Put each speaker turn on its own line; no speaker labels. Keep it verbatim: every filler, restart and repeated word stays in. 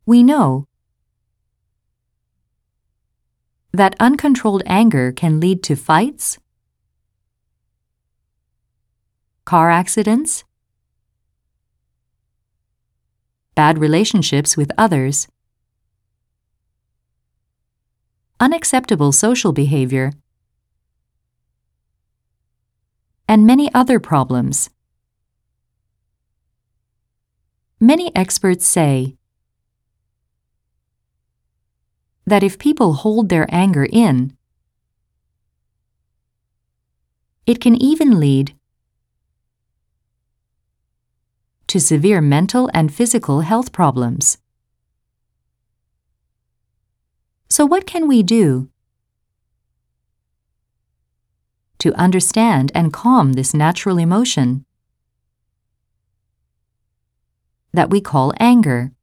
We know that uncontrolled anger can lead to fights, car accidents, bad relationships with others, unacceptable social behavior, and many other problems. Many experts say that if people hold their anger in, it can even lead to severe mental and physical health problems. So what can we do to understand and calm this natural emotion that we call anger?